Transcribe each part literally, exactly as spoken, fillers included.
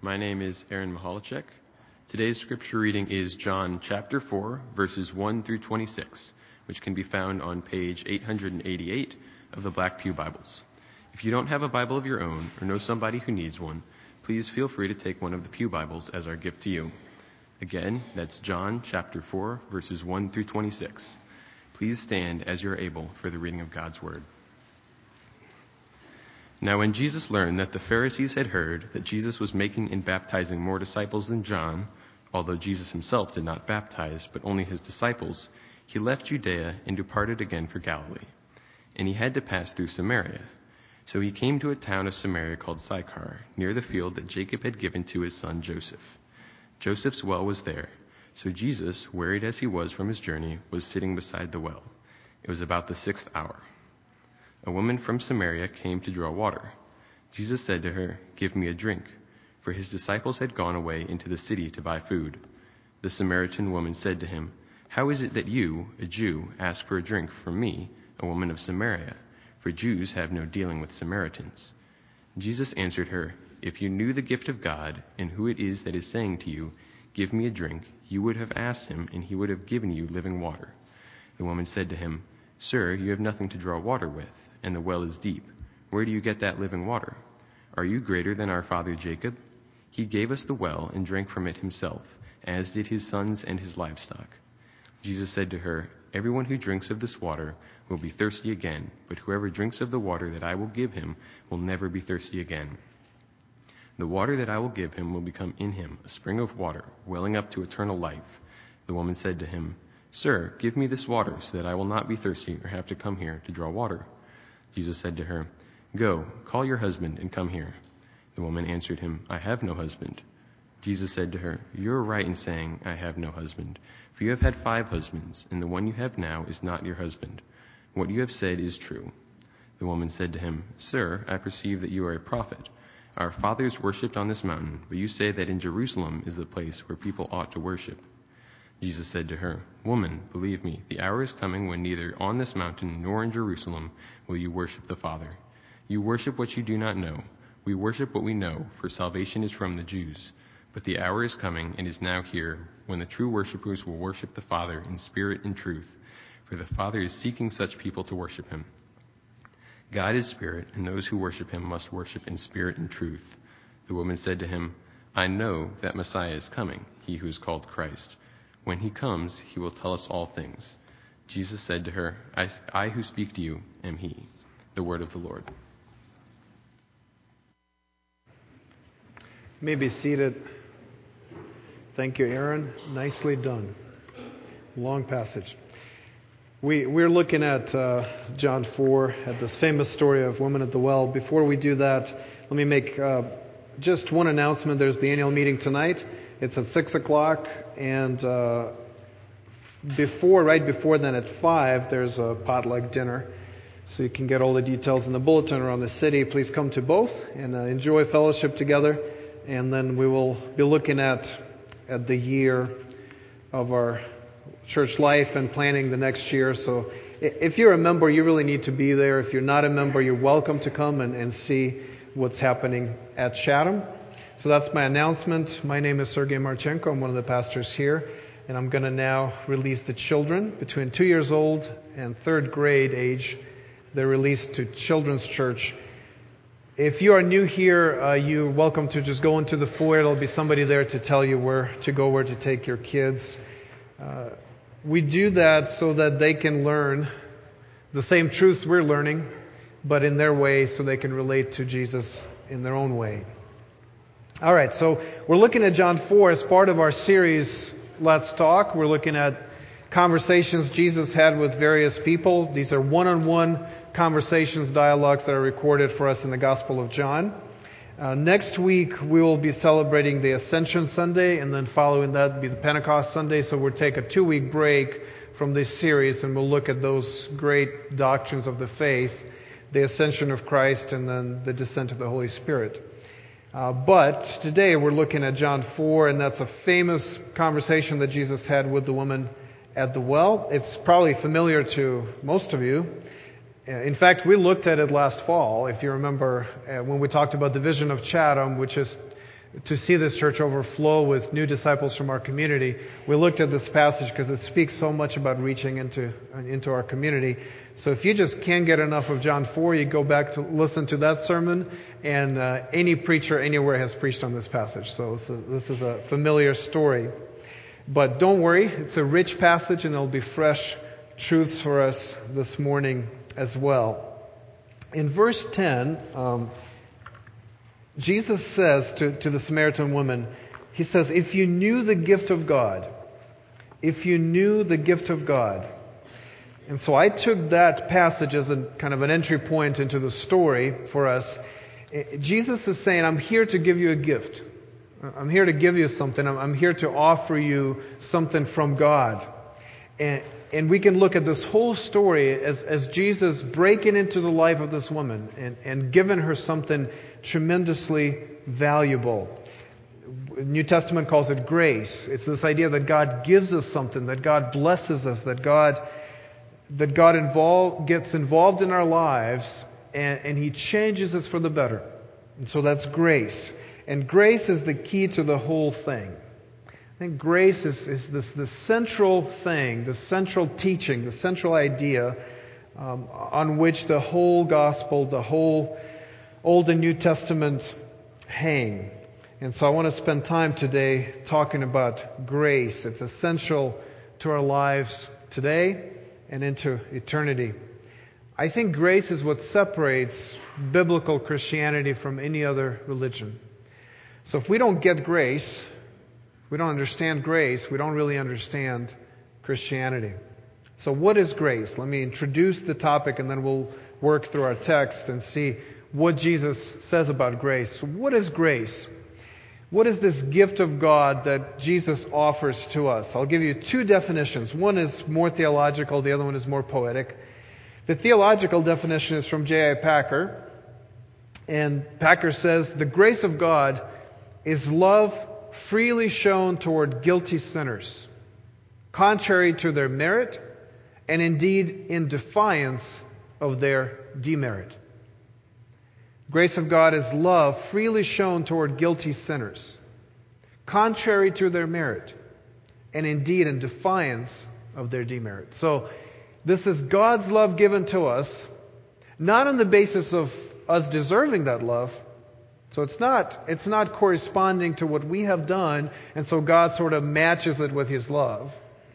My name is Aaron Mahalachek. Today's scripture reading is John chapter four, verses one through twenty-six, which can be found on page eight hundred eighty-eight of the Black Pew Bibles. If you don't have a Bible of your own or know somebody who needs one, please feel free to take one of the Pew Bibles as our gift to you. Again, that's John chapter four, verses one through twenty-six. Please stand as you're able for the reading of God's word. Now when Jesus learned that the Pharisees had heard that Jesus was making and baptizing more disciples than John, although Jesus himself did not baptize, but only his disciples, he left Judea and departed again for Galilee. And he had to pass through Samaria. So he came to a town of Samaria called Sychar, near the field that Jacob had given to his son Joseph. Joseph's well was there. So Jesus, wearied as he was from his journey, was sitting beside the well. It was about the sixth hour. A woman from Samaria came to draw water. Jesus said to her, "Give me a drink," for his disciples had gone away into the city to buy food. The Samaritan woman said to him, "How is it that you, a Jew, ask for a drink from me, a woman of Samaria? For Jews have no dealing with Samaritans." Jesus answered her, "If you knew the gift of God and who it is that is saying to you, 'Give me a drink,' you would have asked him, and he would have given you living water." The woman said to him, "Sir, you have nothing to draw water with, and the well is deep. Where do you get that living water? Are you greater than our father Jacob? He gave us the well and drank from it himself, as did his sons and his livestock." Jesus said to her, "Everyone who drinks of this water will be thirsty again, but whoever drinks of the water that I will give him will never be thirsty again. The water that I will give him will become in him a spring of water, welling up to eternal life." The woman said to him, "Sir, give me this water so that I will not be thirsty or have to come here to draw water." Jesus said to her, "Go, call your husband and come here." The woman answered him, "I have no husband." Jesus said to her, "You are right in saying, 'I have no husband,' for you have had five husbands, and the one you have now is not your husband. What you have said is true." The woman said to him, "Sir, I perceive that you are a prophet. Our fathers worshipped on this mountain, but you say that in Jerusalem is the place where people ought to worship." Jesus said to her, "Woman, believe me, the hour is coming when neither on this mountain nor in Jerusalem will you worship the Father. You worship what you do not know. We worship what we know, for salvation is from the Jews. But the hour is coming and is now here when the true worshipers will worship the Father in spirit and truth, for the Father is seeking such people to worship him. God is spirit, and those who worship him must worship in spirit and truth." The woman said to him, "I know that Messiah is coming, he who is called Christ. When he comes, he will tell us all things." Jesus said to her, I, I who speak to you am he." The word of the Lord. You may be seated. Thank you, Aaron. Nicely done. Long passage. We, we're looking at uh, John four, at this famous story of woman at the well. Before we do that, let me make uh, just one announcement. There's the annual meeting tonight. It's at six o'clock, and uh, before, right before then at five, there's a potluck dinner. So you can get all the details in the bulletin around the city. Please come to both and uh, enjoy fellowship together. And then we will be looking at at the year of our church life and planning the next year. So if you're a member, you really need to be there. If you're not a member, you're welcome to come and, and see what's happening at Chatham. So that's my announcement. My name is Sergei Marchenko. I'm one of the pastors here. And I'm going to now release the children between two years old and third grade age. They're released to Children's Church. If you are new here, uh, you're welcome to just go into the foyer. There'll be somebody there to tell you where to go, where to take your kids. Uh, we do that so that they can learn the same truths we're learning, but in their way, so they can relate to Jesus in their own way. All right, so we're looking at John four as part of our series, Let's Talk. We're looking at conversations Jesus had with various people. These are one-on-one conversations, dialogues that are recorded for us in the Gospel of John. Uh, next week, we will be celebrating the Ascension Sunday, and then following that will be the Pentecost Sunday. So we'll take a two-week break from this series, and we'll look at those great doctrines of the faith, the ascension of Christ, and then the descent of the Holy Spirit. Uh, but today we're looking at John four, and that's a famous conversation that Jesus had with the woman at the well. It's probably familiar to most of you. In fact, we looked at it last fall, if you remember, uh, when we talked about the vision of Chatham, which is to see this church overflow with new disciples from our community, we looked at this passage because it speaks so much about reaching into into our community. So if you just can't get enough of John four, you go back to listen to that sermon, and uh, any preacher anywhere has preached on this passage. So, so this is a familiar story. But don't worry, it's a rich passage, and there'll be fresh truths for us this morning as well. In verse ten, um, Jesus says to, to the Samaritan woman, He says, if you knew the gift of God, if you knew the gift of God. And so I took that passage as a kind of an entry point into the story for us. Jesus is saying, I'm here to give you a gift. I'm here to give you something. I'm here to offer you something from God. And, and we can look at this whole story as, as Jesus breaking into the life of this woman and, and giving her something tremendously valuable. New Testament calls it grace. It's this idea that God gives us something, that God blesses us, that God that God involve, gets involved in our lives, and, and He changes us for the better. And so that's grace. And grace is the key to the whole thing. I think grace is, is this the central thing, the central teaching, the central idea um, on which the whole gospel, the whole Old and New Testament hang. And so I want to spend time today talking about grace. It's essential to our lives today and into eternity. I think grace is what separates biblical Christianity from any other religion. So if we don't get grace, we don't understand grace, we don't really understand Christianity. So what is grace? Let me introduce the topic, and then we'll work through our text and see what Jesus says about grace. So what is grace? What is this gift of God that Jesus offers to us? I'll give you two definitions. One is more theological, the other one is more poetic. The theological definition is from J I Packer. And Packer says, the grace of God is love freely shown toward guilty sinners, contrary to their merit, and indeed in defiance of their demerit. Grace of God is love freely shown toward guilty sinners, contrary to their merit, and indeed in defiance of their demerit. So, this is God's love given to us, not on the basis of us deserving that love. So it's not, it's not corresponding to what we have done, and so God sort of matches it with His love.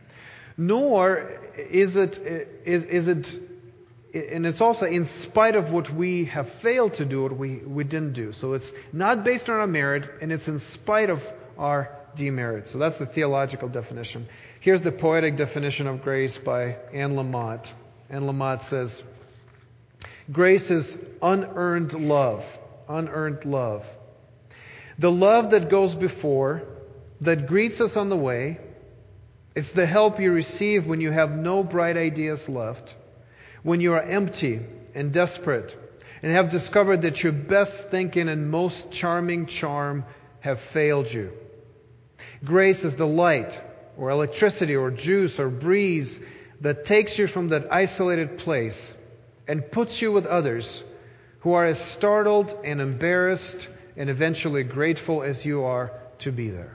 Nor is it, is, is it, and it's also in spite of what we have failed to do, what we, we didn't do. So it's not based on our merit, and it's in spite of our demerit. So that's the theological definition. Here's the poetic definition of grace by Anne Lamott. Anne Lamott says, grace is unearned love. Unearned love. The love that goes before, that greets us on the way. It's the help you receive when you have no bright ideas left, when you are empty and desperate, and have discovered that your best thinking and most charming charm have failed you. Grace is the light, or electricity, or juice, or breeze that takes you from that isolated place and puts you with others who are as startled and embarrassed and eventually grateful as you are to be there.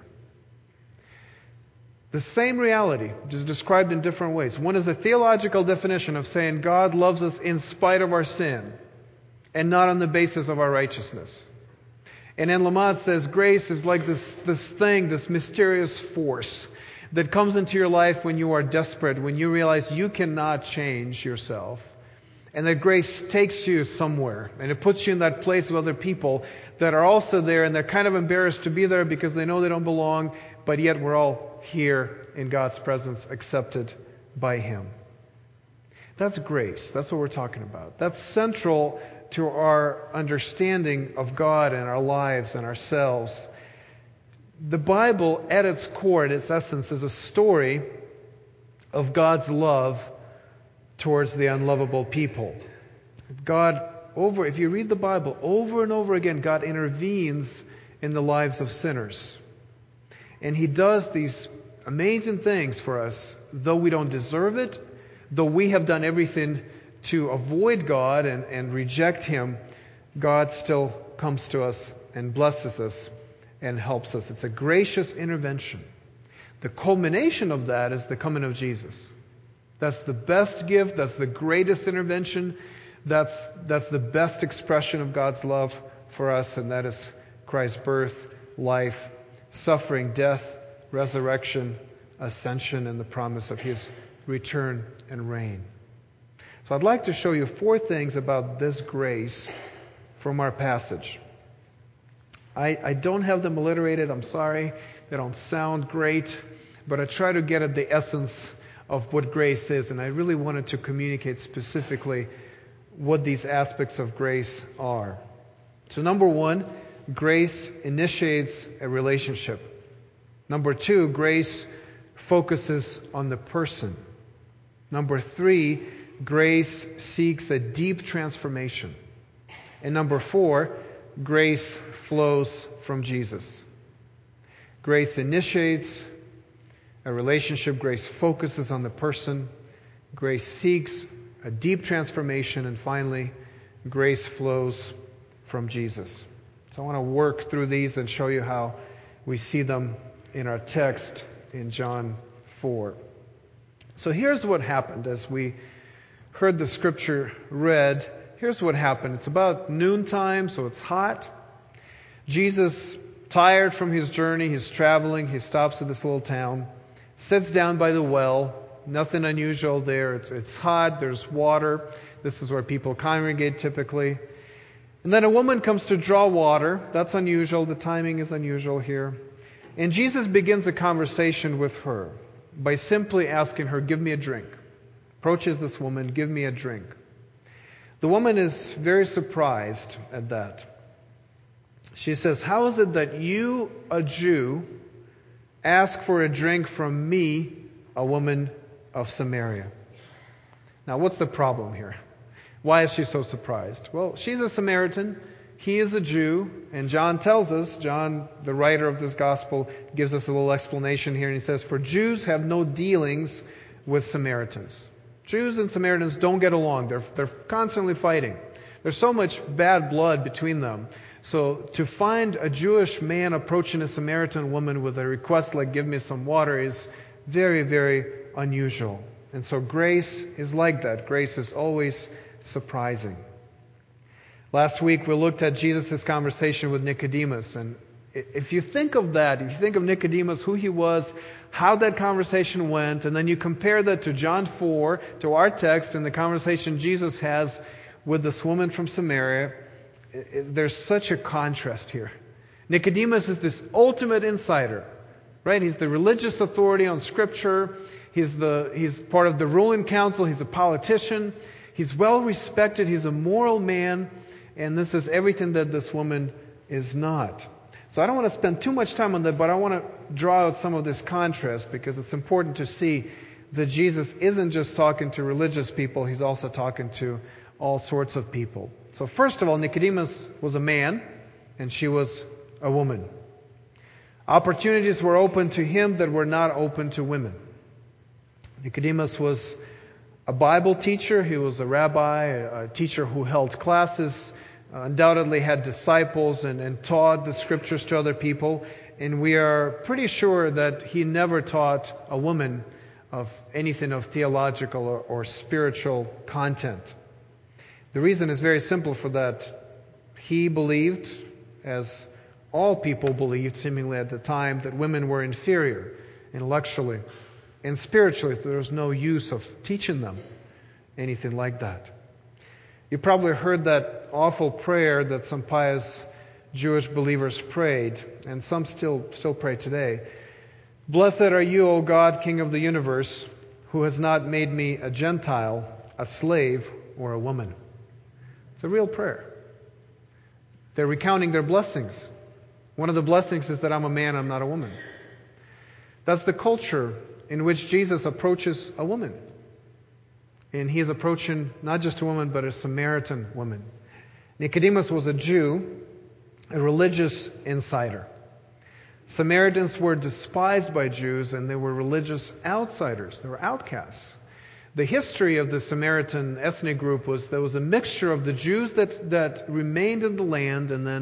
The same reality, just described in different ways. One is a theological definition of saying God loves us in spite of our sin and not on the basis of our righteousness. And Anne Lamott says grace is like this, this thing, this mysterious force that comes into your life when you are desperate, when you realize you cannot change yourself. And that grace takes you somewhere, and it puts you in that place with other people that are also there, and they're kind of embarrassed to be there because they know they don't belong, but yet we're all here in God's presence, accepted by Him. That's grace. That's what we're talking about. That's central to our understanding of God and our lives and ourselves. The Bible, at its core, at its essence, is a story of God's love towards the unlovable people. God, over, if you read the Bible, over and over again, God intervenes in the lives of sinners. And He does these amazing things for us, though we don't deserve it, though we have done everything to avoid God and, and reject Him, God still comes to us and blesses us and helps us. It's a gracious intervention. The culmination of that is the coming of Jesus. That's the best gift. That's the greatest intervention. That's, that's the best expression of God's love for us, and that is Christ's birth, life, suffering, death, resurrection, ascension, and the promise of His return and reign. So I'd like to show you four things about this grace from our passage. I, I don't have them alliterated. I'm sorry. They don't sound great. But I try to get at the essence of what grace is. And I really wanted to communicate specifically what these aspects of grace are. So number one, grace initiates a relationship. Number two, grace focuses on the person. Number three, grace seeks a deep transformation. And number four, grace flows from Jesus. Grace initiates a relationship. Grace focuses on the person. Grace seeks a deep transformation. And finally, grace flows from Jesus. So I want to work through these and show you how we see them in our text in John four. So here's what happened as we heard the scripture read. Here's what happened. It's about noontime, so it's hot. Jesus, tired from his journey, he's traveling, he stops at this little town, sits down by the well. Nothing unusual there. It's, it's hot, there's water. This is where people congregate typically. And then a woman comes to draw water. That's unusual. The timing is unusual here. And Jesus begins a conversation with her by simply asking her, "Give me a drink." Approaches this woman, "Give me a drink." The woman is very surprised at that. She says, "How is it that you, a Jew, ask for a drink from me, a woman of Samaria?" Now, what's the problem here? Why is she so surprised? Well, she's a Samaritan. He is a Jew. And John tells us, John, the writer of this gospel, gives us a little explanation here. And he says, "For Jews have no dealings with Samaritans." Jews and Samaritans don't get along. They're, they're constantly fighting. There's so much bad blood between them. So to find a Jewish man approaching a Samaritan woman with a request like, "Give me some water," is very, very unusual. And so grace is like that. Grace is always surprising. Last week we looked at Jesus' conversation with Nicodemus. And if you think of that, if you think of Nicodemus, who he was, how that conversation went, and then you compare that to John four, to our text and the conversation Jesus has with this woman from Samaria, there's such a contrast here. Nicodemus is this ultimate insider, right? He's the religious authority on Scripture. He's the he's part of the ruling council. He's a politician. He's well respected. He's a moral man. And this is everything that this woman is not. So I don't want to spend too much time on that, but I want to draw out some of this contrast because it's important to see that Jesus isn't just talking to religious people. He's also talking to all sorts of people. So first of all, Nicodemus was a man and she was a woman. Opportunities were open to him that were not open to women. Nicodemus was a Bible teacher. He was a rabbi, a teacher who held classes, undoubtedly had disciples and, and taught the Scriptures to other people. And we are pretty sure that he never taught a woman of anything of theological or, or spiritual content. The reason is very simple for that. He believed, as all people believed seemingly at the time, that women were inferior intellectually and spiritually. There was no use of teaching them anything like that. You probably heard that awful prayer that some pious Jewish believers prayed, and some still still pray today. "Blessed are you, O God, King of the universe, who has not made me a Gentile, a slave, or a woman." It's a real prayer. They're recounting their blessings. One of the blessings is that I'm a man, I'm not a woman. That's the culture in which Jesus approaches a woman. And he is approaching not just a woman, but a Samaritan woman. Nicodemus was a Jew, a religious insider. Samaritans were despised by Jews, and they were religious outsiders. They were outcasts. The history of the Samaritan ethnic group was there was a mixture of the Jews that, that remained in the land, and then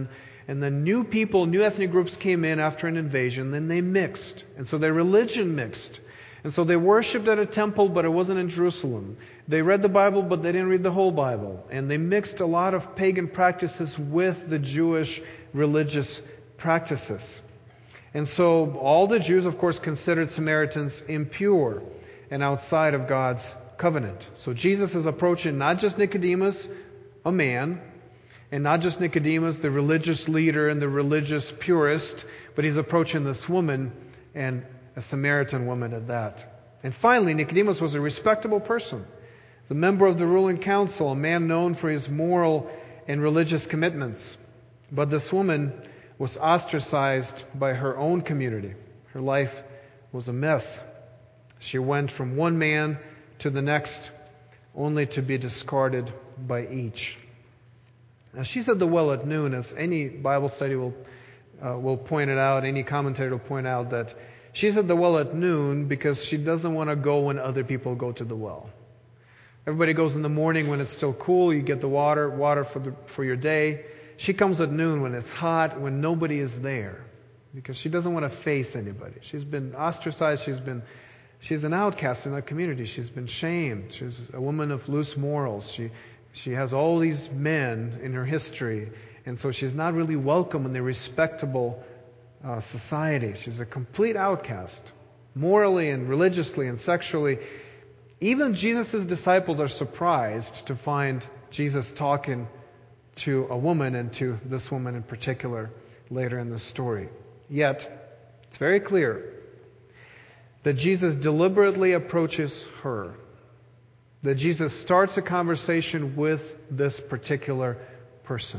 And then new people, new ethnic groups came in after an invasion. Then they mixed. And so their religion mixed. And so they worshipped at a temple, but it wasn't in Jerusalem. They read the Bible, but they didn't read the whole Bible. And they mixed a lot of pagan practices with the Jewish religious practices. And so all the Jews, of course, considered Samaritans impure and outside of God's covenant. So Jesus is approaching not just Nicodemus, a man, and not just Nicodemus, the religious leader and the religious purist, but he's approaching this woman, and a Samaritan woman at that. And finally, Nicodemus was a respectable person, the member of the ruling council, a man known for his moral and religious commitments. But this woman was ostracized by her own community. Her life was a mess. She went from one man to the next, only to be discarded by each. Now, she's at the well at noon, as any Bible study will uh, will point it out, any commentator will point out that she's at the well at noon because she doesn't want to go when other people go to the well. Everybody goes in the morning when it's still cool, you get the water, water for the, for your day. She comes at noon when it's hot, when nobody is there, because she doesn't want to face anybody. She's been ostracized, she's been she's an outcast in her community, she's been shamed, she's a woman of loose morals, she She has all these men in her history, and so she's not really welcome in the respectable uh, society. She's a complete outcast, morally and religiously and sexually. Even Jesus' disciples are surprised to find Jesus talking to a woman, and to this woman in particular later in the story. Yet, it's very clear that Jesus deliberately approaches her. That Jesus starts a conversation with this particular person.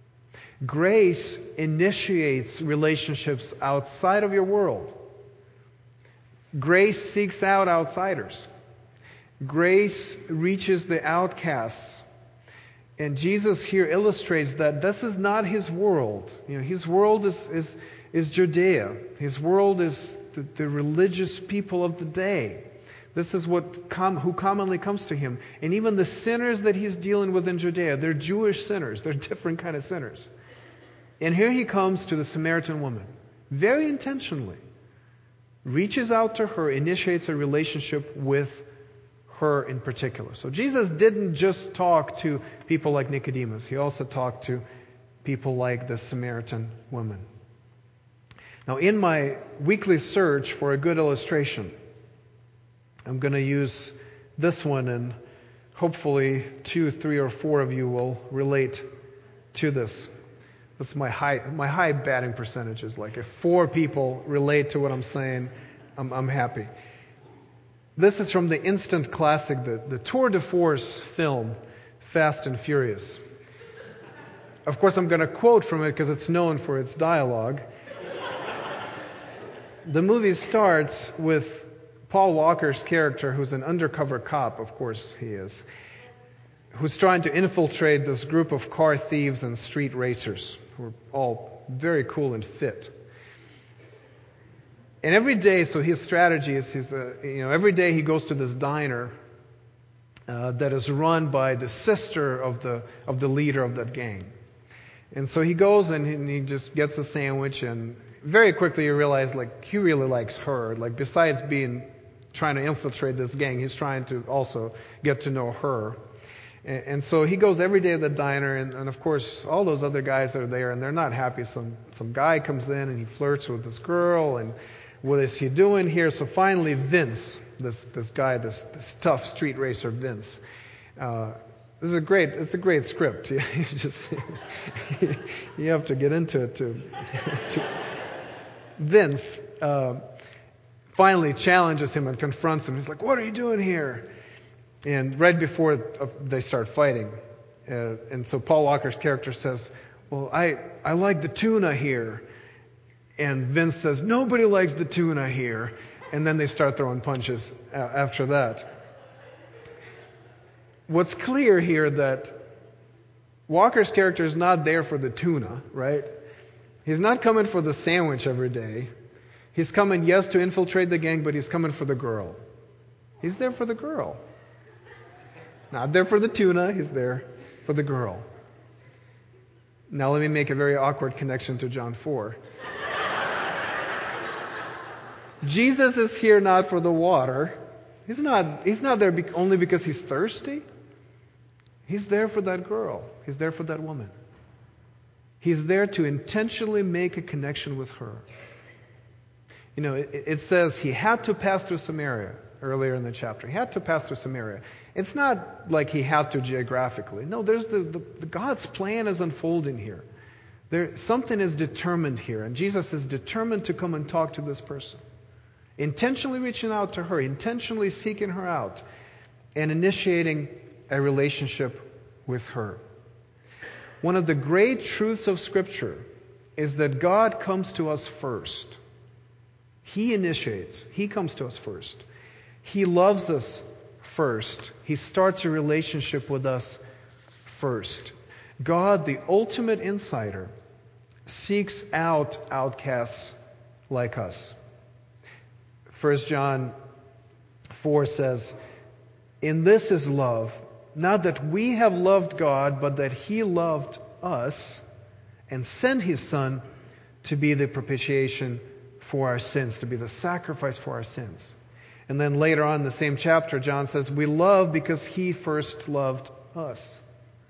Grace initiates relationships outside of your world. Grace seeks out outsiders. Grace reaches the outcasts. And Jesus here illustrates that this is not his world. You know, his world is, is, is Judea. His world is the, the religious people of the day. This is what com- who commonly comes to him. And even the sinners that he's dealing with in Judea, they're Jewish sinners. They're different kind of sinners. And here he comes to the Samaritan woman, very intentionally. Reaches out to her, initiates a relationship with her in particular. So Jesus didn't just talk to people like Nicodemus. He also talked to people like the Samaritan woman. Now, in my weekly search for a good illustration, I'm going to use this one, and hopefully two, three, or four of you will relate to this. That's my high, my high batting percentages. Like if four people relate to what I'm saying, I'm, I'm happy. This is from the instant classic, the, the tour de force film, Fast and Furious. Of course, I'm going to quote from it because it's known for its dialogue. The movie starts with Paul Walker's character, who's an undercover cop, of course he is, who's trying to infiltrate this group of car thieves and street racers, who are all very cool and fit. And every day, so his strategy is, he's a, you know, every day he goes to this diner uh, that is run by the sister of the of the leader of that gang. And so he goes and he, and he just gets a sandwich, and very quickly you realize, like, he really likes her. Like, besides being trying to infiltrate this gang, he's trying to also get to know her. And, and so he goes every day to the diner, and, and of course, all those other guys are there, and they're not happy. Some some guy comes in and he flirts with this girl, and what is he doing here? So finally, Vince, this this guy, this this tough street racer, Vince. Uh, this is a great. It's a great script. You just you have to get into it to. to Vince uh, finally challenges him and confronts him. He's like, "What are you doing here?" And right before they start fighting, uh, and so Paul Walker's character says, "Well, I I like the tuna here." And Vince says, "Nobody likes the tuna here." And then they start throwing punches uh, after that. What's clear here that Walker's character is not there for the tuna, right? He's not coming for the sandwich every day. He's coming, yes, to infiltrate the gang, but he's coming for the girl. He's there for the girl. Not there for the tuna, he's there for the girl. Now let me make a very awkward connection to John four. Jesus is here not for the water. He's not, he's not there be- only because he's thirsty. He's there for that girl. He's there for that woman. He's there to intentionally make a connection with her. You know, it, it says he had to pass through Samaria earlier in the chapter. He had to pass through Samaria. It's not like he had to geographically. No, there's the, the, the God's plan is unfolding here. There, something is determined here, and Jesus is determined to come and talk to this person. Intentionally reaching out to her, intentionally seeking her out, and initiating a relationship with her. One of the great truths of Scripture is that God comes to us first. He initiates. He comes to us first. He loves us first. He starts a relationship with us first. God, the ultimate insider, seeks out outcasts like us. First John four says, "In this is love, not that we have loved God, but that He loved us and sent His Son to be the propitiation for our sins, to be the sacrifice for our sins." And then later on in the same chapter, John says, "We love because He first loved us."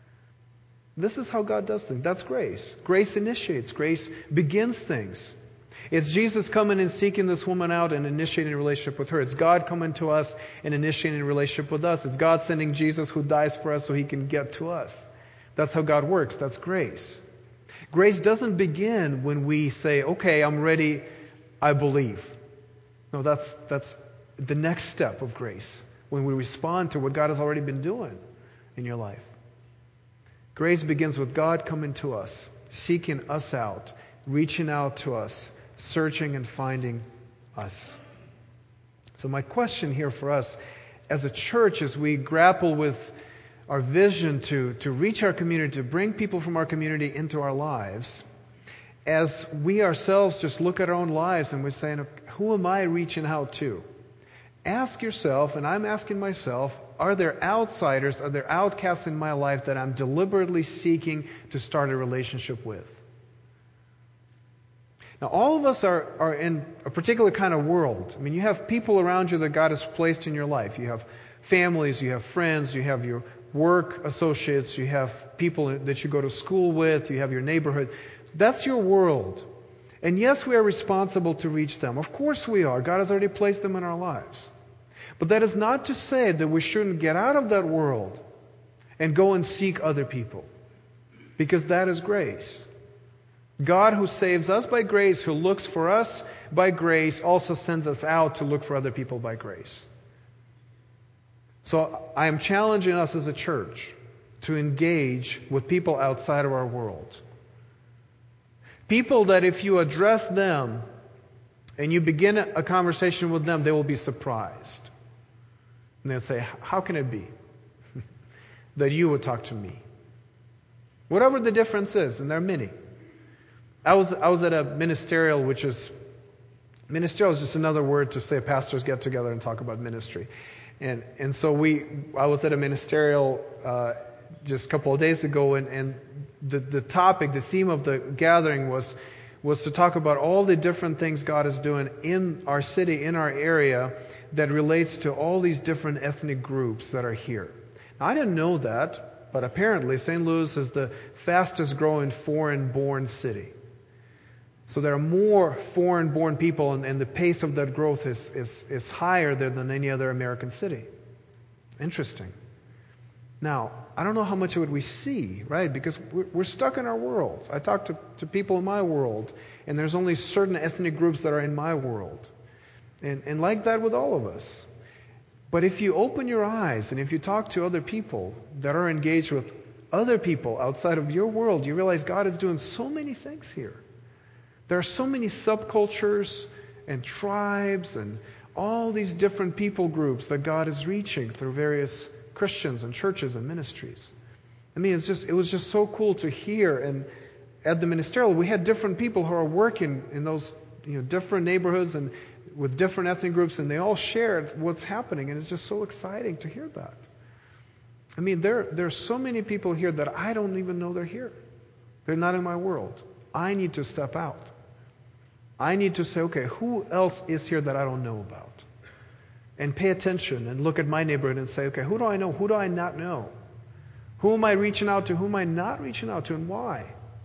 This is how God does things. That's grace. Grace initiates. Grace begins things. It's Jesus coming and seeking this woman out and initiating a relationship with her. It's God coming to us and initiating a relationship with us. It's God sending Jesus who dies for us so He can get to us. That's how God works. That's grace. Grace doesn't begin when we say, "Okay, I'm ready, I believe." No, that's that's the next step of grace, when we respond to what God has already been doing in your life. Grace begins with God coming to us, seeking us out, reaching out to us, searching and finding us. So my question here for us as a church, as we grapple with our vision to, to reach our community, to bring people from our community into our lives, as we ourselves just look at our own lives and we're saying, who am I reaching out to? Ask yourself, and I'm asking myself, are there outsiders, are there outcasts in my life that I'm deliberately seeking to start a relationship with? Now, all of us are, are in a particular kind of world. I mean, you have people around you that God has placed in your life. You have families, you have friends, you have your work associates, you have people that you go to school with, you have your neighborhood. That's your world. And yes, we are responsible to reach them. Of course we are. God has already placed them in our lives. But that is not to say that we shouldn't get out of that world and go and seek other people. Because that is grace. God, who saves us by grace, who looks for us by grace, also sends us out to look for other people by grace. So I am challenging us as a church to engage with people outside of our world. People that if you address them and you begin a conversation with them, they will be surprised. And they'll say, "How can it be that you would talk to me?" Whatever the difference is, and there are many. I was I was at a ministerial, which is, ministerial is just another word to say pastors get together and talk about ministry. And and so we, I was at a ministerial uh, just a couple of days ago, and, and the, the topic, the theme of the gathering was was to talk about all the different things God is doing in our city, in our area, that relates to all these different ethnic groups that are here. Now, I didn't know that, but apparently Saint Louis is the fastest growing foreign-born city. So there are more foreign-born people, and, and the pace of that growth is, is, is higher there than any other American city. Interesting. Now, I don't know how much of it we see, right? Because we're, we're stuck in our worlds. I talk to, to people in my world, and there's only certain ethnic groups that are in my world. And, and like that with all of us. But if you open your eyes, and if you talk to other people that are engaged with other people outside of your world, you realize God is doing so many things here. There are so many subcultures and tribes and all these different people groups that God is reaching through various Christians and churches and ministries. I mean, it's just it was just so cool to hear. And at the ministerial, we had different people who are working in those, you know, different neighborhoods and with different ethnic groups, and they all shared what's happening, and it's just so exciting to hear that. I mean, there there are so many people here that I don't even know they're here. They're not in my world. I need to step out. I need to say, okay, who else is here that I don't know about? And pay attention and look at my neighborhood and say, okay, who do I know? Who do I not know? Who am I reaching out to? Who am I not reaching out to, and why?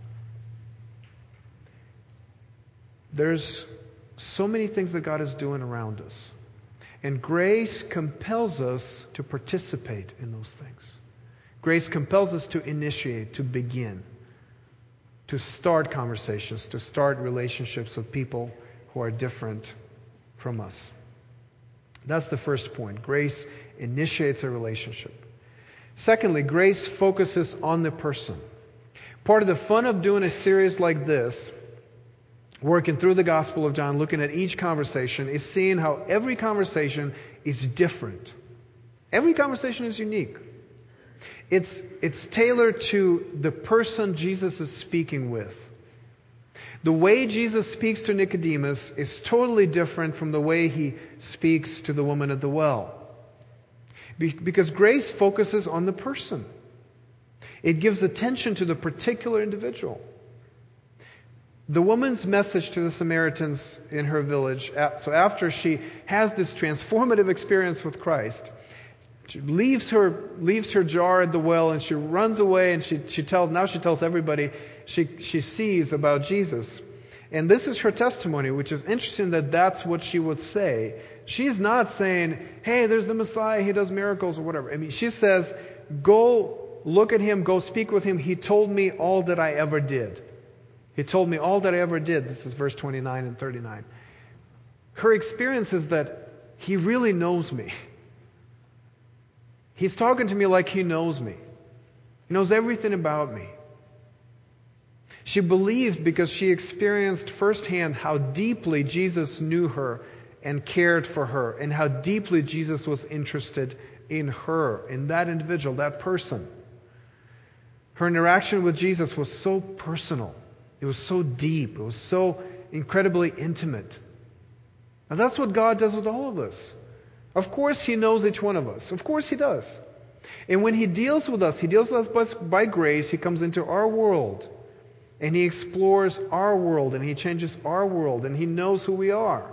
There's so many things that God is doing around us. And grace compels us to participate in those things. Grace compels us to initiate, to begin, to start conversations, to start relationships with people who are different from us. That's the first point. Grace initiates a relationship. Secondly, grace focuses on the person. Part of the fun of doing a series like this, working through the Gospel of John, looking at each conversation, is seeing how every conversation is different. Every conversation is unique. It's, it's tailored to the person Jesus is speaking with. The way Jesus speaks to Nicodemus is totally different from the way he speaks to the woman at the well. Be- because grace focuses on the person. It gives attention to the particular individual. The woman's message to the Samaritans in her village, so after she has this transformative experience with Christ, she leaves her leaves her jar at the well and she runs away and she she tells now she tells everybody she she sees about Jesus. And this is her testimony, which is interesting that that's what she would say. She's not saying, hey, there's the Messiah, he does miracles or whatever. I mean, she says, go look at him, go speak with him. He told me all that I ever did. He told me all that I ever did. This is verse twenty-nine and thirty-nine. Her experience is that he really knows me. He's talking to me like he knows me. He knows everything about me. She believed because she experienced firsthand how deeply Jesus knew her and cared for her, and how deeply Jesus was interested in her, in that individual, that person. Her interaction with Jesus was so personal. It was so deep. It was so incredibly intimate. And that's what God does with all of us. Of course He knows each one of us. Of course He does. And when He deals with us, He deals with us by grace. He comes into our world. And He explores our world. And He changes our world. And He knows who we are.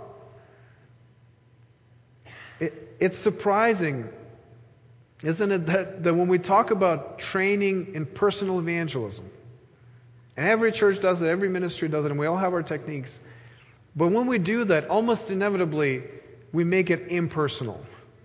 It, it's surprising, isn't it, that, that when we talk about training in personal evangelism, and every church does it, every ministry does it, and we all have our techniques, but when we do that, almost inevitably, we make it impersonal.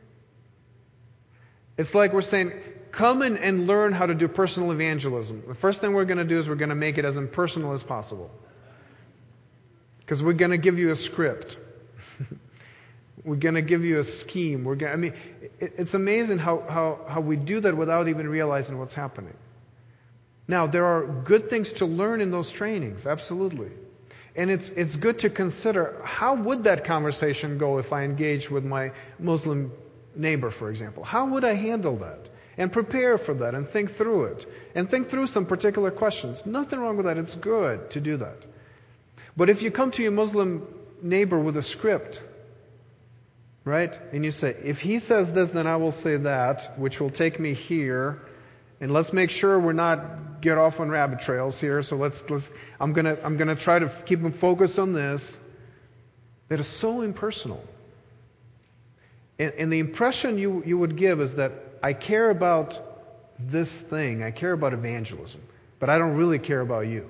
It's like we're saying, come in and learn how to do personal evangelism. The first thing we're going to do is we're going to make it as impersonal as possible. Because we're going to give you a script. We're going to give you a scheme. We're going, I mean, it, it's amazing how, how, how we do that without even realizing what's happening. Now, there are good things to learn in those trainings, absolutely. And it's it's good to consider, how would that conversation go if I engaged with my Muslim neighbor, for example? How would I handle that? And prepare for that and think through it. And think through some particular questions. Nothing wrong with that. It's good to do that. But if you come to your Muslim neighbor with a script, right? And you say, if he says this, then I will say that, which will take me here. And let's make sure we're not get off on rabbit trails here. So let's let's. I'm gonna I'm gonna try to keep them focused on this. That is so impersonal. And, and the impression you you would give is that I care about this thing. I care about evangelism, but I don't really care about you.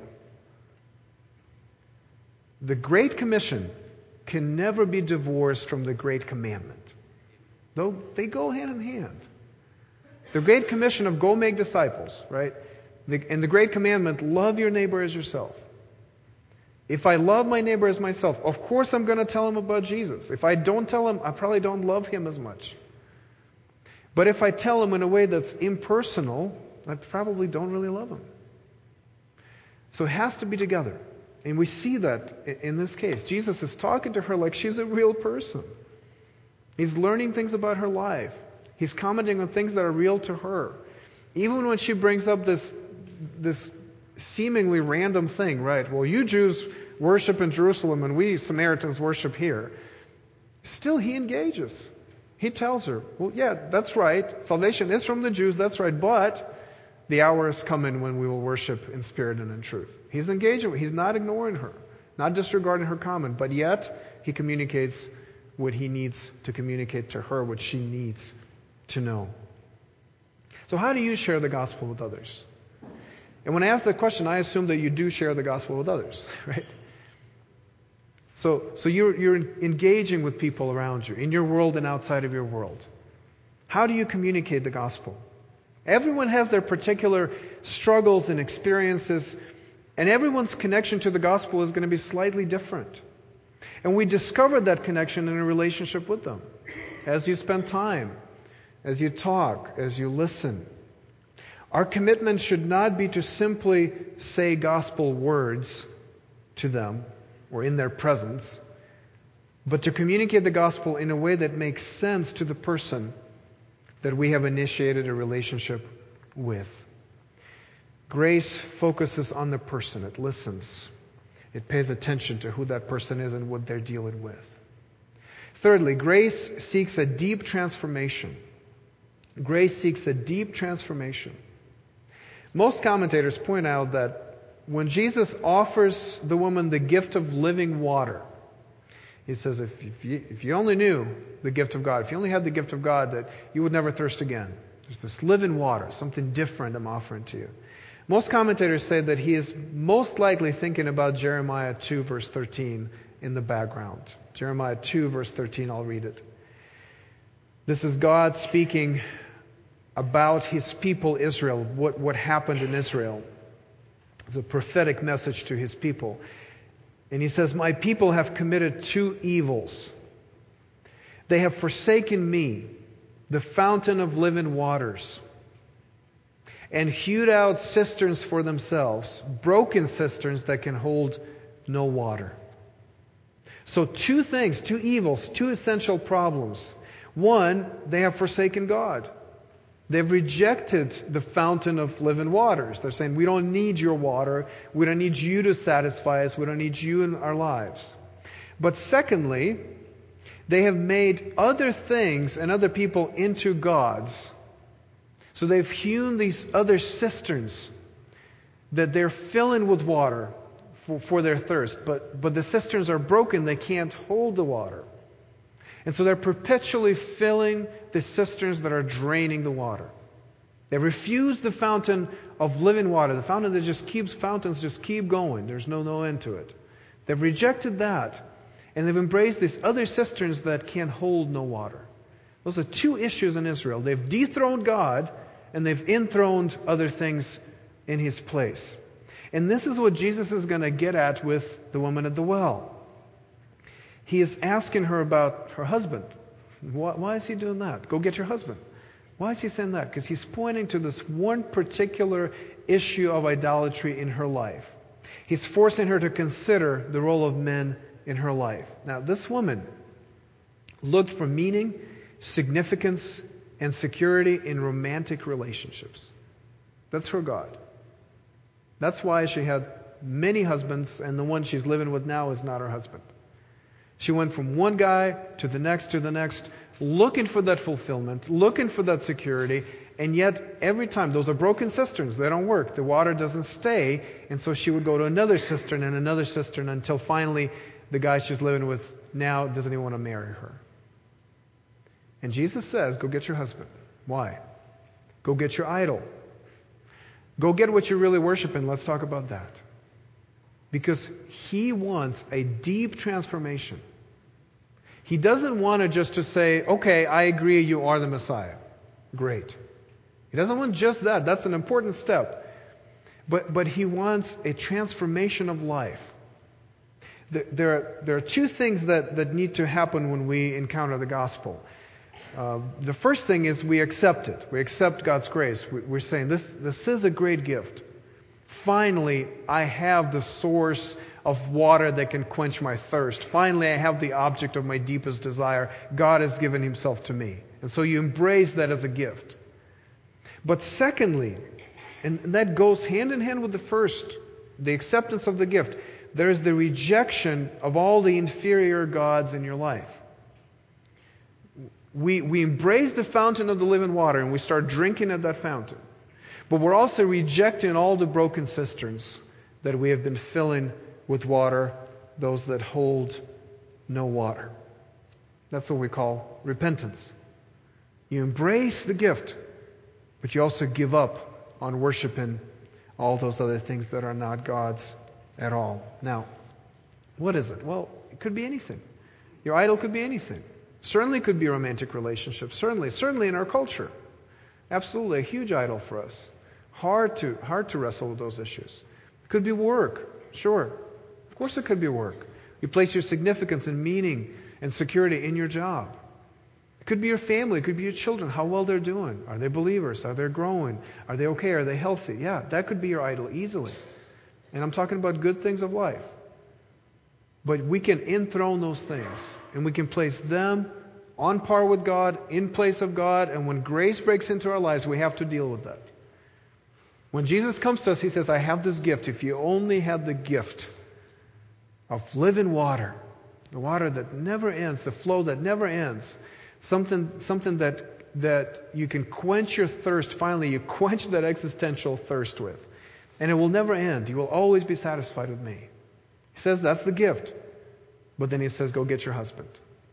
The Great Commission can never be divorced from the Great Commandment, though they go hand in hand. The Great Commission of go make disciples, right? The, and the Great Commandment, love your neighbor as yourself. If I love my neighbor as myself, of course I'm going to tell him about Jesus. If I don't tell him, I probably don't love him as much. But if I tell him in a way that's impersonal, I probably don't really love him. So it has to be together. And we see that in this case. Jesus is talking to her like she's a real person. He's learning things about her life. He's commenting on things that are real to her. Even when she brings up this, this seemingly random thing, right? Well, you Jews worship in Jerusalem and we Samaritans worship here. Still, he engages. He tells her, well, yeah, that's right. Salvation is from the Jews, that's right. But The hour is coming when we will worship in spirit and in truth. He's engaging. He's not ignoring her, not disregarding her comment, but yet he communicates what he needs to communicate to her, what she needs to know. So how do you share the gospel with others? And when I ask that question, I assume that you do share the gospel with others, right? So, so you're, you're engaging with people around you, in your world and outside of your world. How do you communicate the gospel? Everyone has their particular struggles and experiences, and everyone's connection to the gospel is going to be slightly different. And we discover that connection in a relationship with them. As you spend time, as you talk, as you listen. Our commitment should not be to simply say gospel words to them or in their presence, but to communicate the gospel in a way that makes sense to the person that we have initiated a relationship with. Grace focuses on the person. It listens. It pays attention to who that person is and what they're dealing with. Thirdly, grace seeks a deep transformation. Grace seeks a deep transformation. Most commentators point out that when Jesus offers the woman the gift of living water, he says, if, if, you, if you only knew the gift of God, if you only had the gift of God, that you would never thirst again. There's this living water, something different I'm offering to you. Most commentators say that he is most likely thinking about Jeremiah two, verse thirteen in the background. Jeremiah two, verse thirteen, I'll read it. This is God speaking about His people Israel, what, what happened in Israel. It's a prophetic message to His people. And He says, "My people have committed two evils. They have forsaken me, the fountain of living waters, and hewed out cisterns for themselves, broken cisterns that can hold no water." So two things, two evils, two essential problems. One, they have forsaken God. They've rejected the fountain of living waters. They're saying, we don't need your water. We don't need you to satisfy us. We don't need you in our lives. But secondly, they have made other things and other people into gods. So they've hewn these other cisterns that they're filling with water for, for their thirst. But, but the cisterns are broken. They can't hold the water. And so they're perpetually filling the cisterns that are draining the water. They refuse the fountain of living water, the fountain that just keeps, fountains just keep going. There's no, no end to it. They've rejected that. And they've embraced these other cisterns that can hold no water. Those are two issues in Israel. They've dethroned God and they've enthroned other things in His place. And this is what Jesus is going to get at with the woman at the well. He is asking her about her husband. Why, why is He doing that? Go get your husband. Why is He saying that? Because He's pointing to this one particular issue of idolatry in her life. He's forcing her to consider the role of men in her life. Now, this woman looked for meaning, significance, and security in romantic relationships. That's her God. That's why she had many husbands, and the one she's living with now is not her husband. She went from one guy to the next to the next, looking for that fulfillment, looking for that security, and yet every time, those are broken cisterns, they don't work, the water doesn't stay, and so she would go to another cistern and another cistern until finally the guy she's living with now doesn't even want to marry her. And Jesus says, go get your husband. Why? Go get your idol. Go get what you're really worshiping. Let's talk about that. Because He wants a deep transformation. He doesn't want to just to say, okay, I agree you are the Messiah. Great. He doesn't want just that. That's an important step. But, but He wants a transformation of life. There are, there are two things that, that need to happen when we encounter the gospel. Uh, the first thing is we accept it. We accept God's grace. We, we're saying this, this is a great gift. Finally, I have the source of water that can quench my thirst. Finally, I have the object of my deepest desire. God has given Himself to me. And so you embrace that as a gift. But secondly, and that goes hand in hand with the first, the acceptance of the gift, there is the rejection of all the inferior gods in your life. We, we embrace the fountain of the living water and we start drinking at that fountain. But we're also rejecting all the broken cisterns that we have been filling with water, those that hold no water. That's what we call repentance. You embrace the gift, but you also give up on worshiping all those other things that are not God's at all. Now, what is it? Well, it could be anything. Your idol could be anything. Certainly could be a romantic relationship. Certainly, certainly in our culture. Absolutely a huge idol for us. Hard to hard to wrestle with those issues. It could be work. Sure. Of course it could be work. You place your significance and meaning and security in your job. It could be your family. It could be your children. How well they're doing. Are they believers? Are they growing? Are they okay? Are they healthy? Yeah, that could be your idol easily. And I'm talking about good things of life. But we can enthrone those things. And we can place them on par with God, in place of God. And when grace breaks into our lives, we have to deal with that. When Jesus comes to us, He says, I have this gift. If you only had the gift of living water, the water that never ends, the flow that never ends, something something that, that you can quench your thirst, finally you quench that existential thirst with. And it will never end. You will always be satisfied with me. He says that's the gift. But then He says, go get your husband.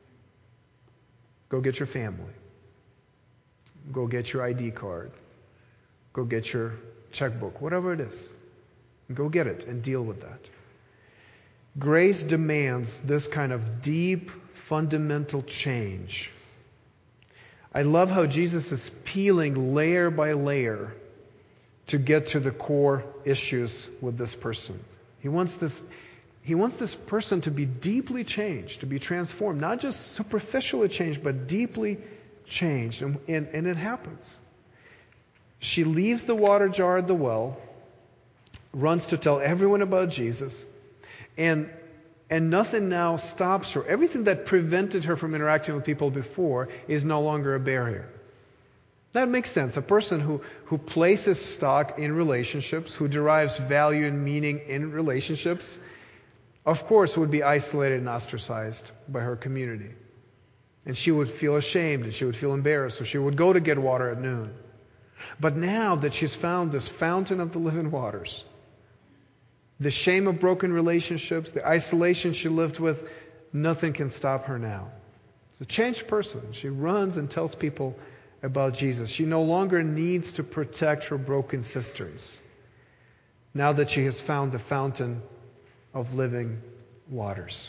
Go get your family. Go get your I D card. Go get your checkbook, whatever it is. Go get it and deal with that. Grace demands this kind of deep, fundamental change. I love how Jesus is peeling layer by layer to get to the core issues with this person. He wants this, he wants this person to be deeply changed, to be transformed, not just superficially changed, but deeply changed. And, and, and it happens. She leaves the water jar at the well, runs to tell everyone about Jesus, and and nothing now stops her. Everything that prevented her from interacting with people before is no longer a barrier. That makes sense. A person who, who places stock in relationships, who derives value and meaning in relationships, of course would be isolated and ostracized by her community. And she would feel ashamed and she would feel embarrassed, so she would go to get water at noon. But now that she's found this fountain of the living waters, the shame of broken relationships, the isolation she lived with, nothing can stop her now. She's a changed person. She runs and tells people about Jesus. She no longer needs to protect her broken cisterns now that she has found the fountain of living waters.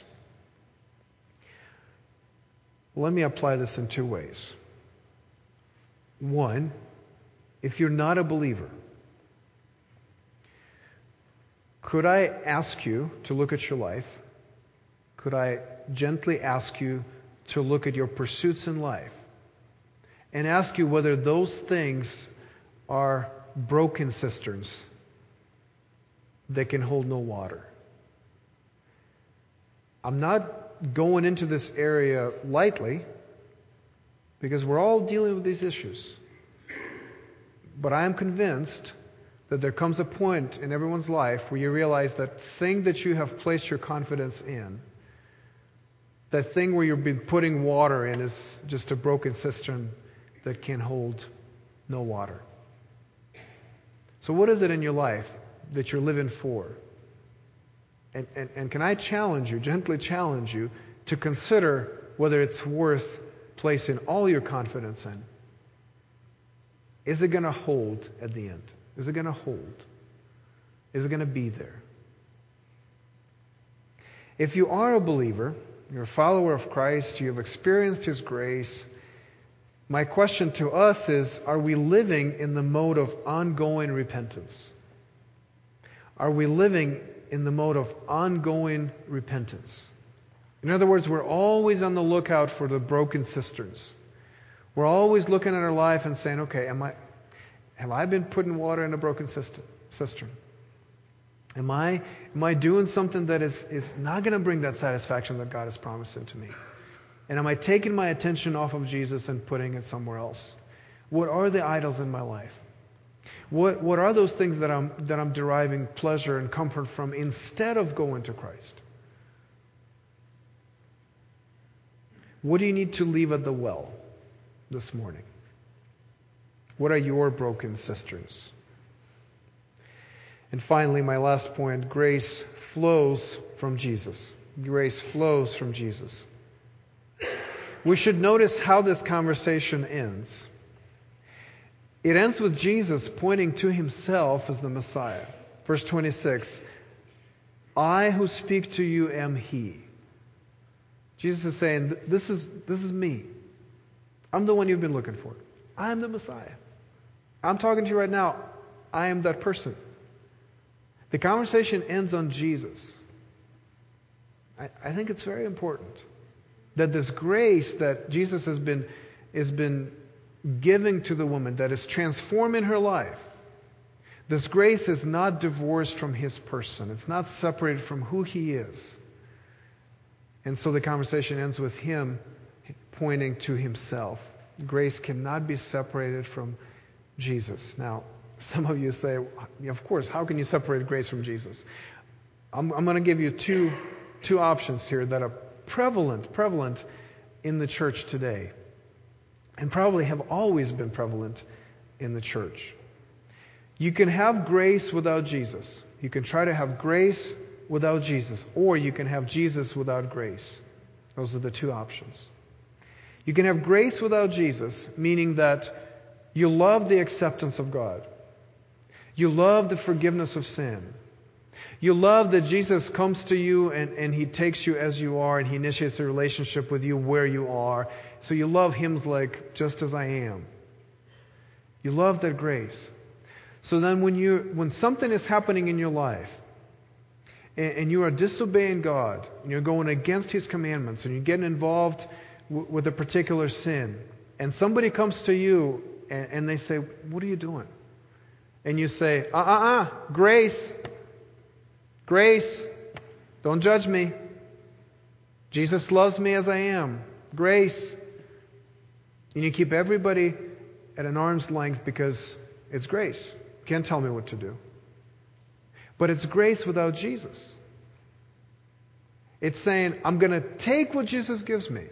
Let me apply this in two ways. One, if you're not a believer, could I ask you to look at your life? Could I gently ask you to look at your pursuits in life and ask you whether those things are broken cisterns that can hold no water? I'm not going into this area lightly because we're all dealing with these issues. But I am convinced that there comes a point in everyone's life where you realize that thing that you have placed your confidence in, that thing where you've been putting water in, is just a broken cistern that can hold no water. So what is it in your life that you're living for? And, and, and can I challenge you, gently challenge you, to consider whether it's worth placing all your confidence in? Is it going to hold at the end? Is it going to hold? Is it going to be there? If you are a believer, you're a follower of Christ, you have experienced His grace, my question to us is, are we living in the mode of ongoing repentance? Are we living in the mode of ongoing repentance? In other words, we're always on the lookout for the broken cisterns. We're always looking at our life and saying, okay, am I, have I been putting water in a broken cistern? Am I, am I doing something that is, is not going to bring that satisfaction that God has promised to me? And am I taking my attention off of Jesus and putting it somewhere else? What are the idols in my life? What, what are those things that I'm, that I'm deriving pleasure and comfort from instead of going to Christ? What do you need to leave at the well this morning? What are your broken cisterns? And finally, my last point, grace flows from Jesus. Grace flows from Jesus. We should notice how this conversation ends. It ends with Jesus pointing to himself as the Messiah. Verse twenty-six, I who speak to you am he. Jesus is saying, this is, this is me. I'm the one you've been looking for. I'm the Messiah. I'm talking to you right now. I am that person. The conversation ends on Jesus. I, I think it's very important that this grace that Jesus has been, has been giving to the woman, that is transforming her life, this grace is not divorced from his person. It's not separated from who he is. And so the conversation ends with him pointing to himself. Grace cannot be separated from Jesus. Now, some of you say, of course, how can you separate grace from Jesus? I'm, I'm going to give you two, two options here that are prevalent, prevalent in the church today, and probably have always been prevalent in the church. You can have grace without Jesus. You can try to have grace without Jesus, or you can have Jesus without grace. Those are the two options. You can have grace without Jesus, meaning that you love the acceptance of God. You love the forgiveness of sin. You love that Jesus comes to you and, and He takes you as you are and He initiates a relationship with you where you are. So you love hymns like, just as I am. You love that grace. So then when you when something is happening in your life and, and you are disobeying God and you're going against His commandments and you're getting involved w- with a particular sin, and somebody comes to you and, and they say, what are you doing? And you say, uh-uh-uh, grace. Grace. Don't judge me. Jesus loves me as I am. Grace. And you keep everybody at an arm's length because it's grace. You can't tell me what to do. But it's grace without Jesus. It's saying, I'm going to take what Jesus gives me.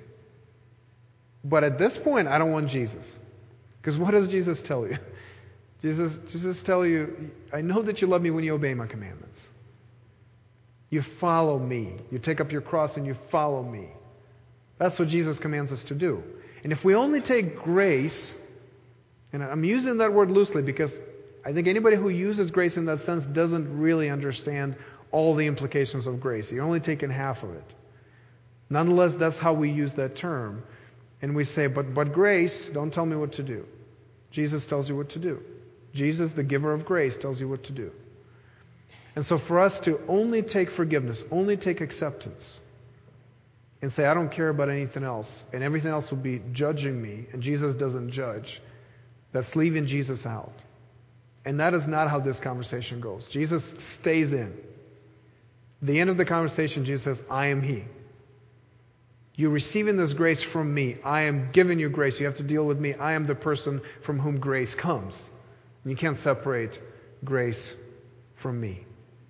But at this point, I don't want Jesus. Because what does Jesus tell you? Jesus, Jesus tell you, I know that you love me when you obey my commandments. You follow me. You take up your cross and you follow me. That's what Jesus commands us to do. And if we only take grace, and I'm using that word loosely because I think anybody who uses grace in that sense doesn't really understand all the implications of grace. You're only taking half of it. Nonetheless, that's how we use that term. And we say, but, but grace, don't tell me what to do. Jesus tells you what to do. Jesus, the giver of grace, tells you what to do. And so for us to only take forgiveness, only take acceptance, and say, I don't care about anything else, and everything else will be judging me, and Jesus doesn't judge, that's leaving Jesus out. And that is not how this conversation goes. Jesus stays in. The end of the conversation, Jesus says, I am He. You're receiving this grace from me. I am giving you grace. You have to deal with me. I am the person from whom grace comes. And you can't separate grace from me.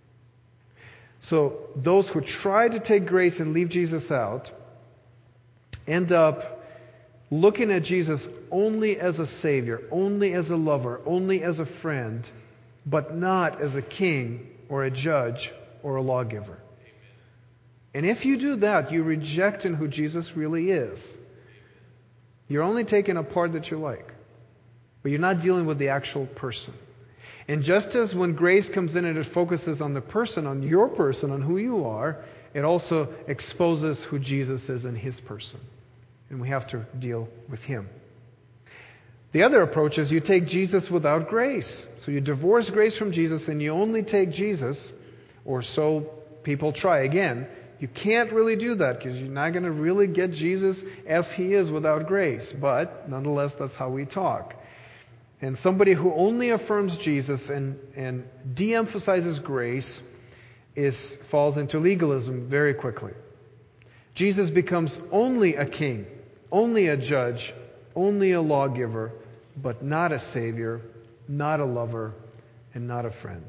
So those who try to take grace and leave Jesus out end up looking at Jesus only as a Savior, only as a lover, only as a friend, but not as a king or a judge or a lawgiver. And if you do that, you're rejecting who Jesus really is. You're only taking a part that you like, but you're not dealing with the actual person. And just as when grace comes in and it focuses on the person, on your person, on who you are, it also exposes who Jesus is in His person. And we have to deal with Him. The other approach is you take Jesus without grace. So you divorce grace from Jesus and you only take Jesus, or so people try. Again, you can't really do that because you're not going to really get Jesus as He is without grace. But nonetheless, that's how we talk. And somebody who only affirms Jesus and, and de-emphasizes grace is falls into legalism very quickly. Jesus becomes only a king, only a judge, only a lawgiver, but not a savior, not a lover, and not a friend.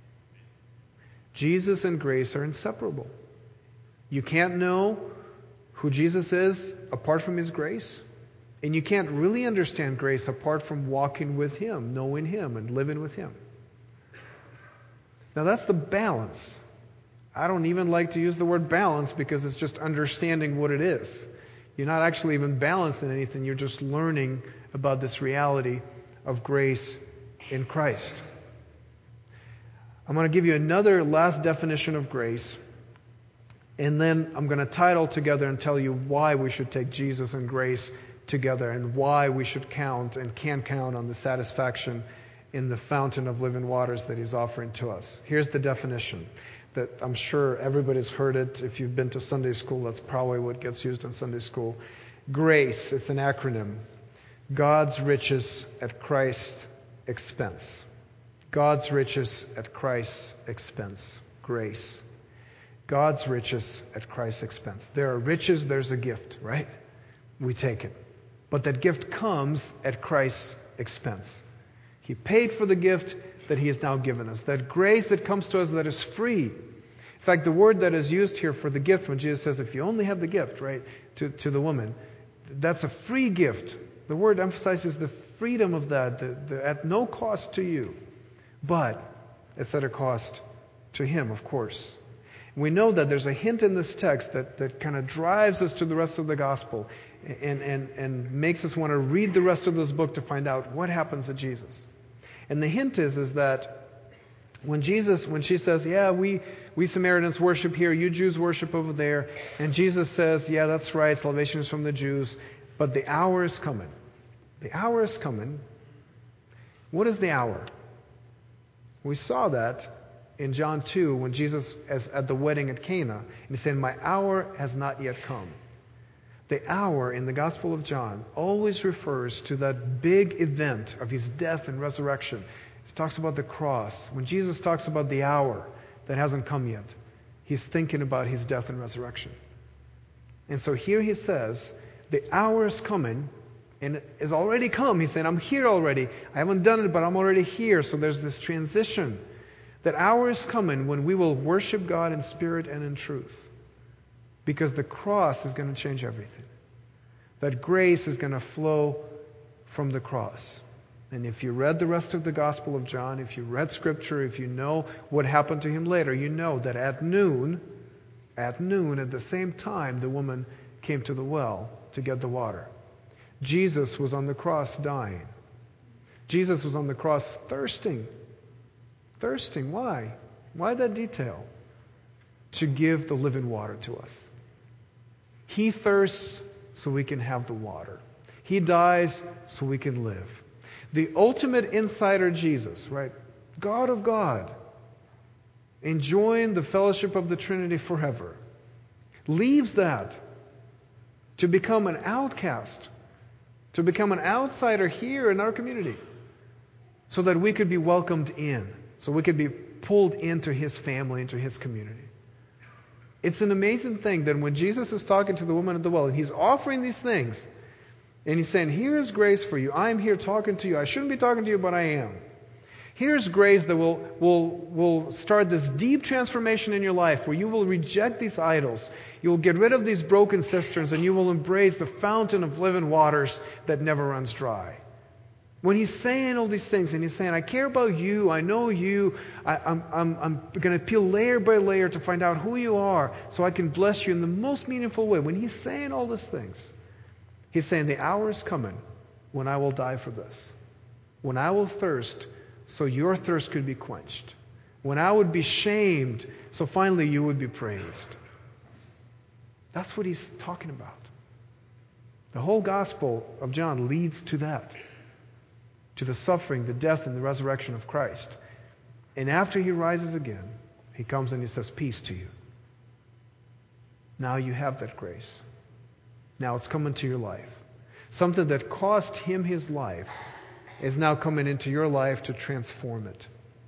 Jesus and grace are inseparable. You can't know who Jesus is apart from His grace. And you can't really understand grace apart from walking with Him, knowing Him, and living with Him. Now that's the balance. I don't even like to use the word balance because it's just understanding what it is. You're not actually even balancing anything. You're just learning about this reality of grace in Christ. I'm going to give you another last definition of grace, and then I'm going to tie it all together and tell you why we should take Jesus and grace together and why we should count and can count on the satisfaction in the fountain of living waters that He's offering to us. Here's the definition that I'm sure everybody's heard it. If you've been to Sunday school, that's probably what gets used in Sunday school. Grace, it's an acronym. God's riches at Christ's expense. God's riches at Christ's expense. Grace. God's riches at Christ's expense. There are riches, there's a gift, right? We take it. But that gift comes at Christ's expense. He paid for the gift that He has now given us. That grace that comes to us that is free. In fact, the word that is used here for the gift, when Jesus says, if you only had the gift, right, to, to the woman, that's a free gift. The word emphasizes the freedom of that, the, the, at no cost to you. But it's at a cost to Him, of course. We know that there's a hint in this text that, that kind of drives us to the rest of the gospel and, and, and makes us want to read the rest of this book to find out what happens to Jesus. And the hint is, is that when Jesus, when she says, yeah, we, we Samaritans worship here, you Jews worship over there, and Jesus says, yeah, that's right, salvation is from the Jews, but the hour is coming. The hour is coming. What is the hour? We saw that in John two when Jesus is at the wedding at Cana, and He said, my hour has not yet come. The hour in the Gospel of John always refers to that big event of His death and resurrection. He talks about the cross. When Jesus talks about the hour that hasn't come yet, He's thinking about His death and resurrection. And so here He says, the hour is coming, and it has already come. He's saying, I'm here already. I haven't done it, but I'm already here. So there's this transition. That hour is coming when we will worship God in spirit and in truth. Because the cross is going to change everything. That grace is going to flow from the cross. And if you read the rest of the Gospel of John, if you read Scripture, if you know what happened to Him later, you know that at noon, at noon, at the same time, the woman came to the well to get the water. Jesus was on the cross dying. Jesus was on the cross thirsting. Thirsting. Why? Why that detail? To give the living water to us. He thirsts so we can have the water. He dies so we can live. The ultimate insider Jesus, right? God of God, enjoying the fellowship of the Trinity forever, leaves that to become an outcast, to become an outsider here in our community, so that we could be welcomed in, so we could be pulled into His family, into His community. It's an amazing thing that when Jesus is talking to the woman at the well, and He's offering these things, and He's saying, here is grace for you. I'm here talking to you. I shouldn't be talking to you, but I am. Here's grace that will, will, will start this deep transformation in your life where you will reject these idols. You will get rid of these broken cisterns, and you will embrace the fountain of living waters that never runs dry. When He's saying all these things, and He's saying, I care about you, I know you, I, I'm, I'm, I'm going to peel layer by layer to find out who you are so I can bless you in the most meaningful way. When He's saying all these things, He's saying, the hour is coming when I will die for this. When I will thirst so your thirst could be quenched. When I would be shamed so finally you would be praised. That's what He's talking about. The whole Gospel of John leads to that. To the suffering, the death, and the resurrection of Christ. And after He rises again, He comes and He says, peace to you. Now you have that grace. Now it's coming to your life. Something that cost Him His life is now coming into your life to transform it.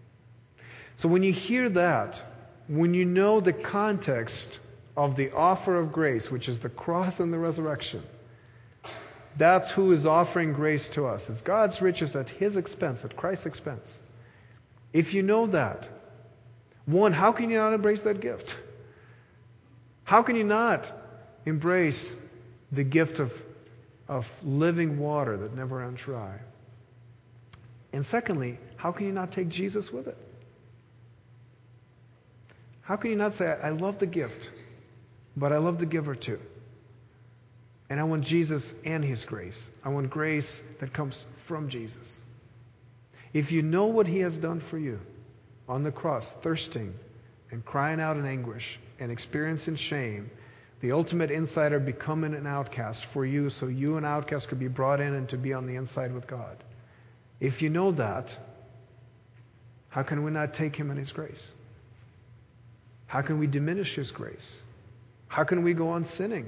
So when you hear that, when you know the context of the offer of grace, which is the cross and the resurrection, that's who is offering grace to us. It's God's riches at His expense, at Christ's expense. If you know that, one, how can you not embrace that gift? How can you not embrace the gift of, of living water that never runs dry? And secondly, how can you not take Jesus with it? How can you not say, I love the gift, but I love the giver too? And I want Jesus and His grace. I want grace that comes from Jesus. If you know what He has done for you on the cross, thirsting and crying out in anguish and experiencing shame, the ultimate insider becoming an outcast for you so you, an outcast, could be brought in and to be on the inside with God. If you know that, how can we not take Him and His grace? How can we diminish His grace? How can we go on sinning?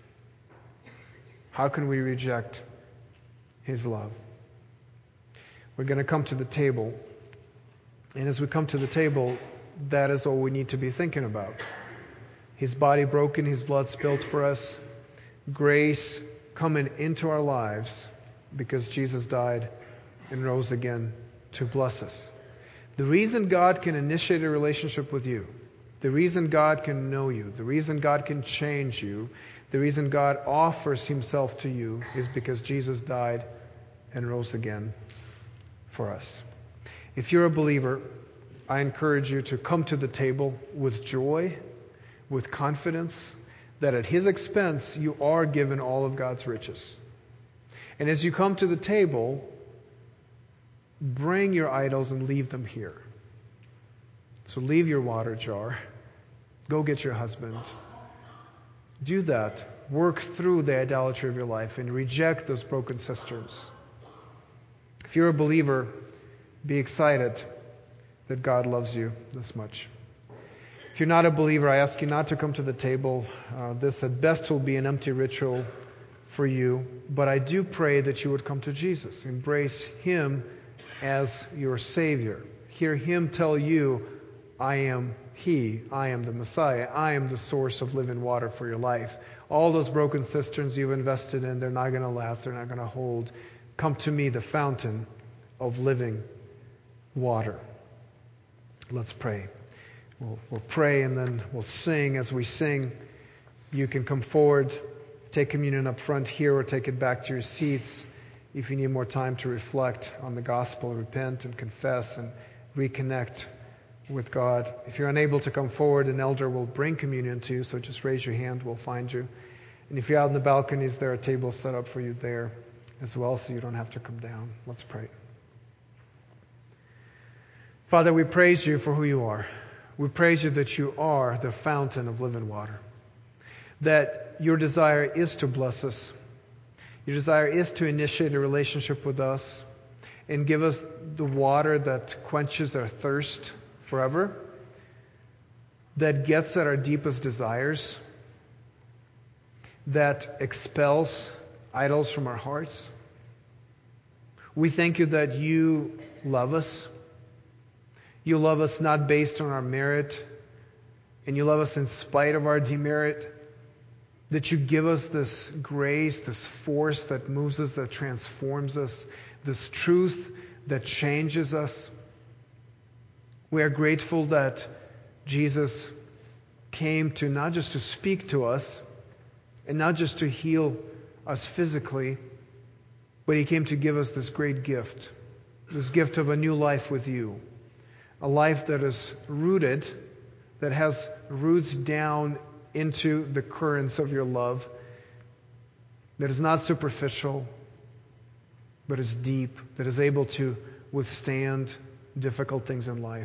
How can we reject His love? We're going to come to the table. And as we come to the table, that is all we need to be thinking about. His body broken, His blood spilled for us. Grace coming into our lives because Jesus died and rose again to bless us. The reason God can initiate a relationship with you, the reason God can know you, the reason God can change you, the reason God offers Himself to you is because Jesus died and rose again for us. If you're a believer, I encourage you to come to the table with joy, with confidence, that at His expense you are given all of God's riches. And as you come to the table, bring your idols and leave them here. So leave your water jar. Go get your husband. Do that. Work through the idolatry of your life and reject those broken cisterns. If you're a believer, be excited that God loves you this much. If you're not a believer, I ask you not to come to the table. Uh, this at best will be an empty ritual for you. But I do pray that you would come to Jesus. Embrace Him as your Savior. Hear Him tell you, I am He. I am the Messiah. I am the source of living water for your life. All those broken cisterns you've invested in, they're not going to last. They're not going to hold. Come to me, the fountain of living water. Let's pray. We'll, we'll pray and then we'll sing. As we sing, you can come forward, take communion up front here, or take it back to your seats. If you need more time to reflect on the gospel, repent and confess and reconnect with God. If you're unable to come forward, an elder will bring communion to you, so just raise your hand, we'll find you. And if you're out in the balconies, there are tables set up for you there as well, so you don't have to come down. Let's pray. Father, we praise You for who You are. We praise You that You are the fountain of living water. That Your desire is to bless us. Your desire is to initiate a relationship with us and give us the water that quenches our thirst forever, that gets at our deepest desires, that expels idols from our hearts. We thank You that You love us. You love us not based on our merit, and You love us in spite of our demerit. That You give us this grace, this force that moves us, that transforms us, this truth that changes us. We are grateful that Jesus came to not just to speak to us, and not just to heal us physically, but He came to give us this great gift, this gift of a new life with You. A life that is rooted, that has roots down into the currents of Your love, that is not superficial, but is deep, that is able to withstand difficult things in life.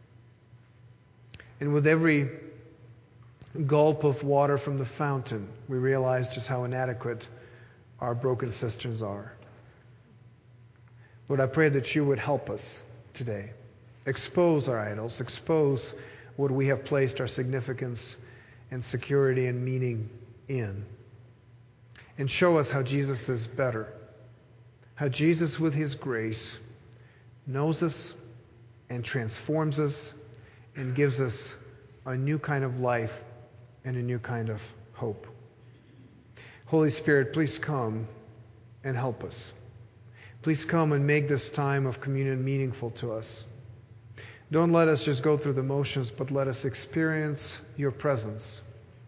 And with every gulp of water from the fountain, we realize just how inadequate our broken cisterns are. Lord, I pray that You would help us today. Expose our idols, expose what we have placed our significance and security and meaning in. And show us how Jesus is better. How Jesus, with His grace, knows us and transforms us and gives us a new kind of life and a new kind of hope. Holy Spirit, please come and help us. Please come and make this time of communion meaningful to us. Don't let us just go through the motions, but let us experience Your presence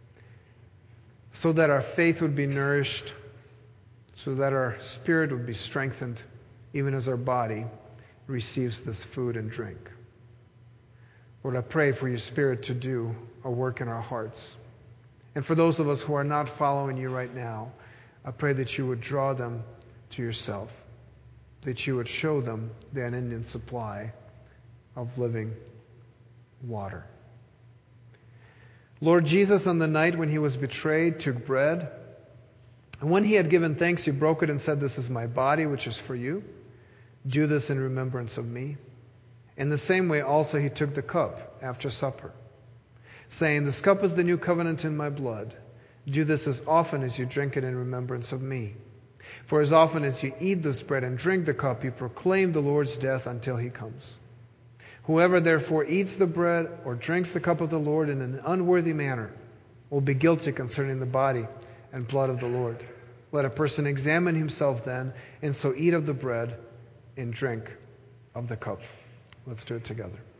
so that our faith would be nourished, so that our spirit would be strengthened, even as our body receives this food and drink. Lord, I pray for your Spirit to do a work in our hearts. And for those of us who are not following you right now, I pray that you would draw them to yourself, that you would show them the unending supply of living water. Lord Jesus, on the night when he was betrayed, took bread, and when he had given thanks, he broke it and said, "This is my body, which is for you. Do this in remembrance of me." In the same way also he took the cup after supper, saying, "This cup is the new covenant in my blood. Do this as often as you drink it in remembrance of me. For as often as you eat this bread and drink the cup, you proclaim the Lord's death until he comes. Whoever therefore eats the bread or drinks the cup of the Lord in an unworthy manner will be guilty concerning the body and blood of the Lord. Let a person examine himself then, and so eat of the bread and drink of the cup." Let's do it together.